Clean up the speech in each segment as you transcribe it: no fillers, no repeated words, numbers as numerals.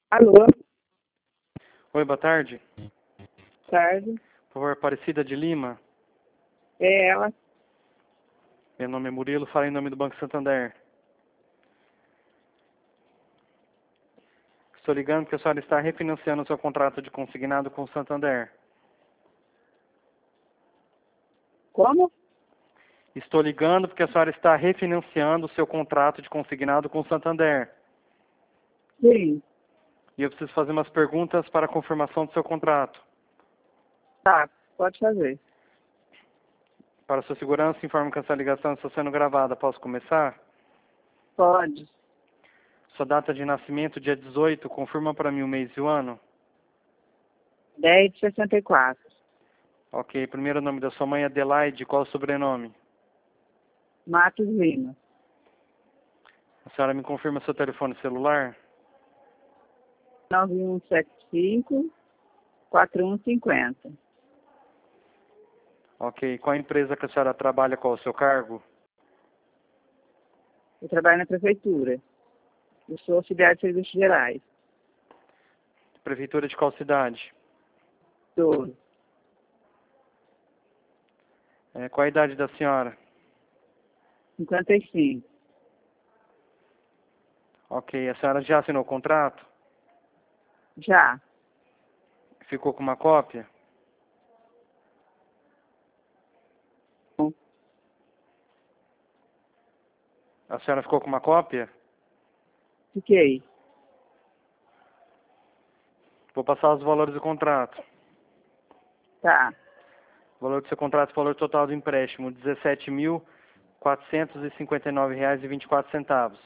Alô, Oi, boa tarde. tarde. Por favor, Aparecida de Lima. É ela. Meu nome é Murilo, falo em nome do Banco Santander. Estou ligando porque a senhora está refinanciando o seu contrato de consignado com o Santander. Como? Estou ligando porque a senhora está refinanciando o seu contrato de consignado com o Santander. Sim. E eu preciso fazer umas perguntas para a confirmação do seu contrato. Tá, pode fazer. Para sua segurança, informo que essa ligação está sendo gravada. Posso começar? Pode. Sua data de nascimento, dia 18, confirma para mim o mês e o ano? 10 de 64. Ok, primeiro nome da sua mãe, Adelaide, qual o sobrenome? Matos Lima. A senhora me confirma seu telefone celular? 9175-4150. Ok, qual a empresa que a senhora trabalha, qual o seu cargo? Eu trabalho na prefeitura. Eu sou auxiliar de serviços gerais. Prefeitura de qual cidade? Douro. Qual a idade da senhora? 55. Ok, a senhora já assinou o contrato? Já. Ficou com uma cópia? A senhora ficou com uma cópia? Fiquei. Vou passar os valores do contrato. Tá. O valor do seu contrato, o valor total do empréstimo, R$ 17.459,24.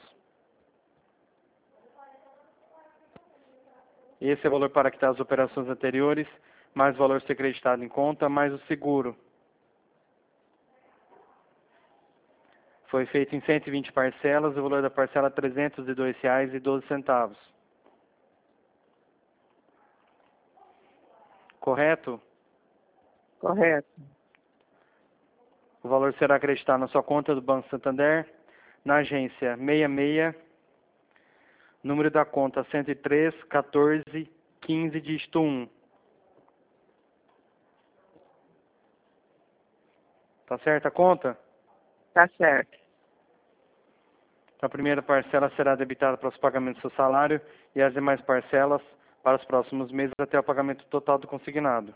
Esse é o valor para quitar as operações anteriores, mais o valor ser creditado em conta, mais o seguro. Foi feito em 120 parcelas, o valor da parcela é R$ 302,12. Correto? Correto. O valor será acreditado na sua conta do Banco Santander, na agência 66, número da conta 103 14 15 dígito 1. Tá certa a conta? Tá certo. A primeira parcela será debitada para os pagamentos do seu salário e as demais parcelas para os próximos meses até o pagamento total do consignado.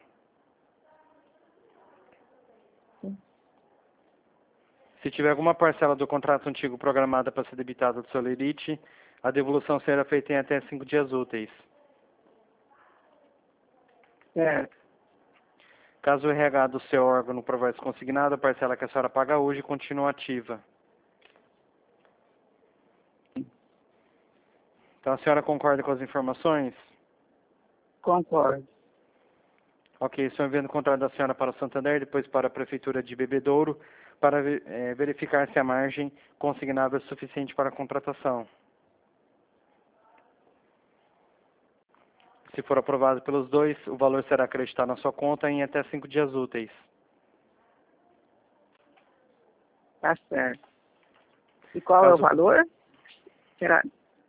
Se tiver alguma parcela do contrato antigo programada para ser debitada do seu lerite, a devolução será feita em até 5 dias úteis. Certo. Caso o RH do seu órgão não provar esse consignado, a parcela que a senhora paga hoje continua ativa. Então a senhora concorda com as informações? Concordo. Ok, estou enviando o contrato da senhora para o Santander, depois para a Prefeitura de Bebedouro, para verificar se a margem consignada é suficiente para a contratação. Se for aprovado pelos dois, o valor será acreditado na sua conta em até 5 dias úteis. Tá certo. E qual é o Caso valor? Será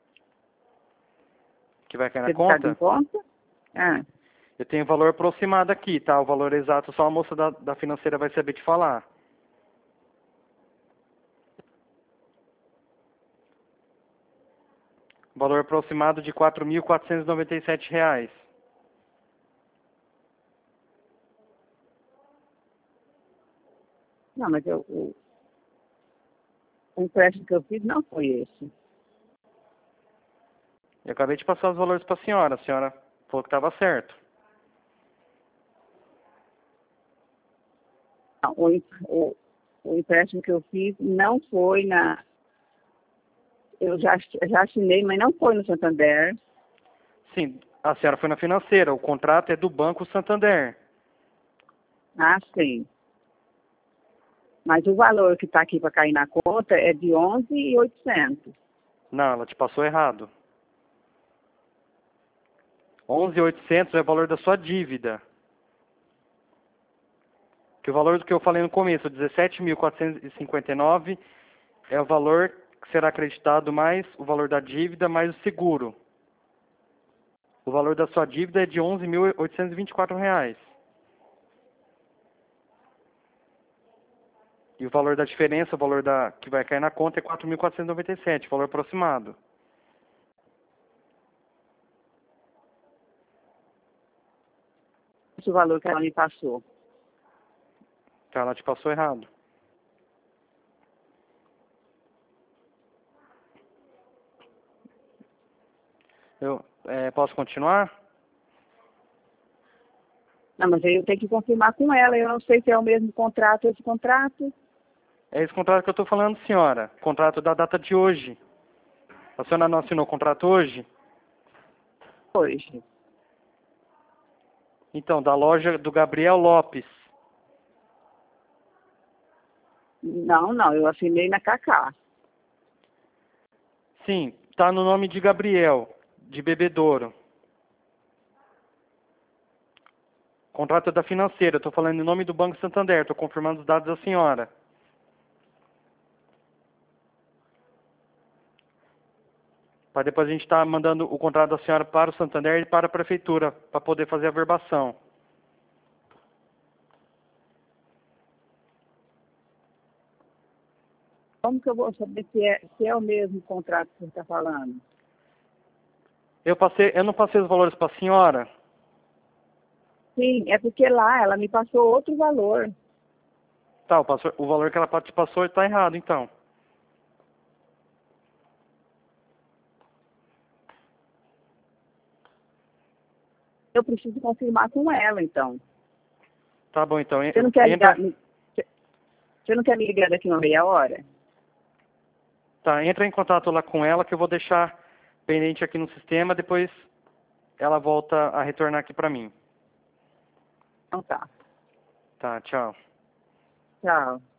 que vai cair na debitado em conta, conta? Ah, eu tenho o valor aproximado aqui, tá? O valor exato só a moça da financeira vai saber te falar. Valor aproximado de R$ 4.497. não, mas o empréstimo que eu fiz não foi esse. Eu acabei de passar os valores para a senhora falou que estava certo. Não, o empréstimo que eu fiz não foi na. Eu já assinei, mas não foi no Santander. Sim, a senhora foi na financeira, o contrato é do Banco Santander. Ah, sim. Mas o valor que está aqui para cair na conta é de 11.800. Não, ela te passou errado. 11.800 é o valor da sua dívida. Que o valor do que eu falei no começo, 17.459, é o valor que será acreditado mais o valor da dívida mais o seguro. valor da sua dívida é de R$ 11.824. E o valor da diferença, o valor que vai cair na conta é 4.497, valor aproximado. Esse valor que ela me passou. Tá, ela te passou errado. Eu posso continuar? Não, mas aí eu tenho que confirmar com ela. Eu não sei se é o mesmo contrato, esse contrato. É esse contrato que eu estou falando, senhora. Contrato da data de hoje. A senhora não assinou o contrato hoje? Hoje. Então, da loja do Gabriel Lopes. Não, eu assinei na Cacá. Sim, está no nome de Gabriel, de Bebedouro. Contrato da financeira, estou falando em nome do Banco Santander, estou confirmando os dados da senhora. Para depois a gente estar mandando o contrato da senhora para o Santander e para a prefeitura, para poder fazer a verbação. Como que eu vou saber se é o mesmo contrato que você está falando? Eu não passei os valores para a senhora? Sim, é porque lá ela me passou outro valor. Tá, o valor que ela te passou está errado, então. Eu preciso confirmar com ela, então. Tá bom, então. Você não quer ligar, você não quer me ligar daqui uma meia hora? Tá, entra em contato lá com ela que eu vou deixar pendente aqui no sistema, depois ela volta a retornar aqui para mim. Então tá. Tá, tchau. Tchau.